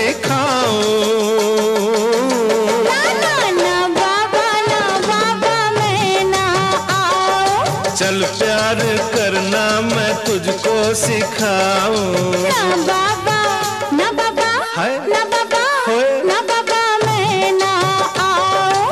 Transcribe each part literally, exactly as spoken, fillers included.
दिखाऊं। ना ना ना बाबा ना बाबा मैं ना आऊं। चल प्यार करना मैं तुझको सिखाऊं। ना बाबा ना बाबा हाय ना बाबा होए ना बाबा मैं ना आऊं।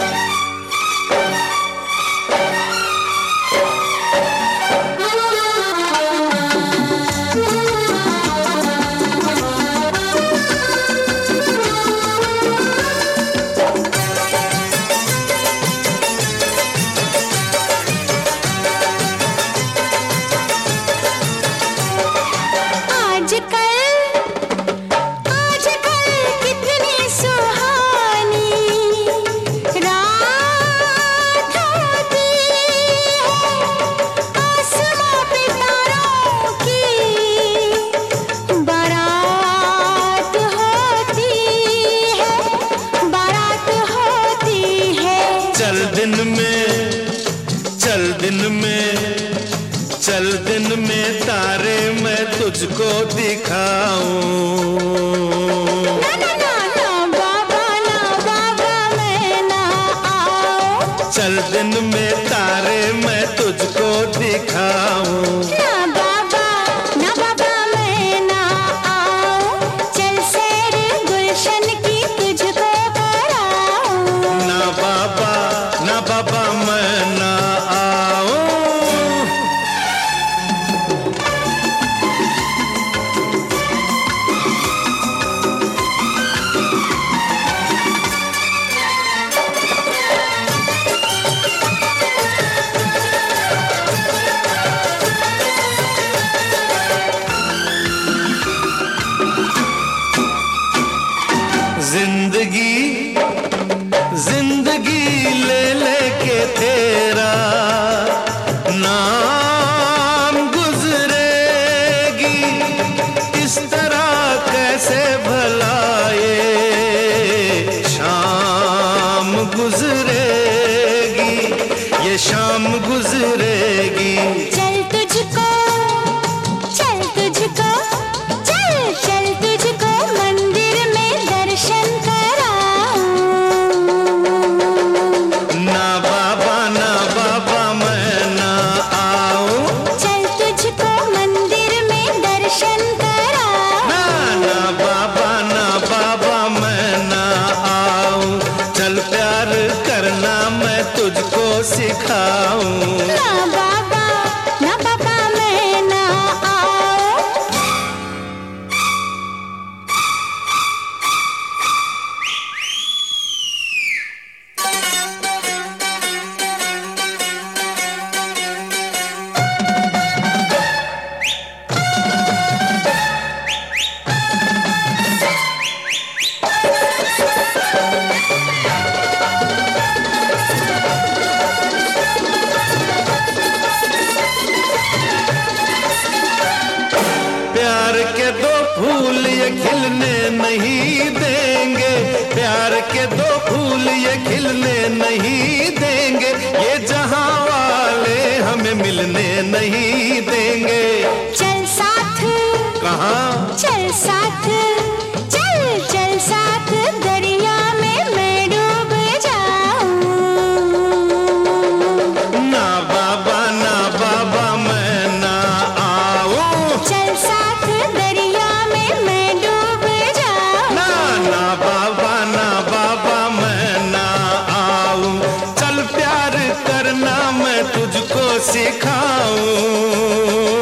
चल दिन में चल दिन में चल दिन में तारे मैं तुझको दिखाऊं। ना ना ना ना बाबा ना बाबा मैं ना आऊं। चल दिन में तारे मैं तुझको दिखाऊं। ना बाबा ना बाबा मैं ना आऊं। चल सैर गुलशन की तुझको कराऊं। ना बाबा ना बाबा मैं ना आऊं। जिंदगी जिंदगी ले लेके तेरा नाम गुजरेगी। इस तरह कैसे भला ये शाम गुजरेगी, ये शाम गुजरेगी। चल तुझको चल तुझको चल चल तुझको मंदिर में दर्शन कराऊं। ना बाबा ना बाबा मैं ना आऊं। चल तुझको मंदिर में दर्शन कराऊं। ना ना बाबा ना बाबा मैं ना आऊं। चल प्यार करना मैं तुझको सिखाऊं। ना बाबा ना बाबा मैं ना आऊं। प्यार के दो फूल ये खिलने नहीं देंगे। प्यार के दो फूल ये खिलने नहीं देंगे। ये जहां वाले हमें मिलने नहीं देंगे। चल साथ कहाँ चल साथ चल चल साथ दरिया में मैं डूब जाऊं। ना बाबा ना बाबा मैं ना आऊं। चल साथ दरिया में मैं डूब जाऊं। ना ना बाबा ना बाबा मैं ना आऊं। चल प्यार करना मैं तुझको सिखाऊं।